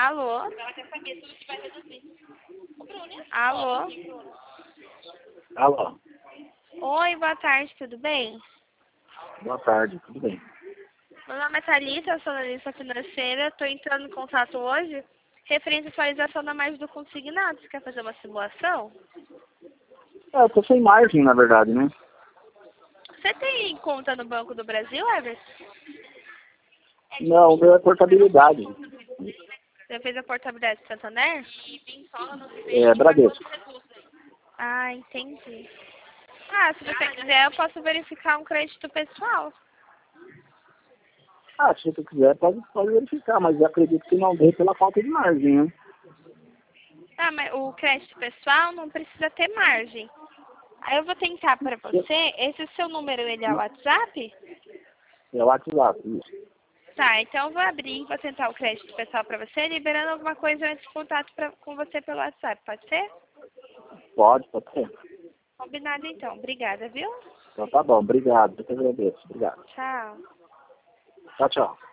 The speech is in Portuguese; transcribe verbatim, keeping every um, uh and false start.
Alô? Alô? Alô? Oi, boa tarde, tudo bem? Boa tarde, tudo bem? Meu nome é Thalita, eu sou analista financeira. Estou entrando em contato hoje referente à atualização da margem do consignado. Você quer fazer uma simulação? É, eu tô sem margem, na verdade, né? Você tem conta no Banco do Brasil, Everton? Não, o meu é portabilidade. Você fez a portabilidade do Santander? É, Bradesco. Ah, entendi. Ah, se você quiser, eu posso verificar um crédito pessoal. Ah, se você quiser, pode, pode verificar, mas eu acredito que não dê pela falta de margem, né? Ah, mas o crédito pessoal não precisa ter margem. Aí eu vou tentar para você. Esse seu número, ele é o WhatsApp? É o WhatsApp, isso. Tá, então eu vou abrir e vou tentar o crédito pessoal para você, liberando alguma coisa antes de contato pra, com você pelo WhatsApp, pode ser? Pode, pode ser. Combinado então. Obrigada, viu? Então tá bom, obrigado, eu que agradeço. Obrigado. Tchau. Tchau, tchau.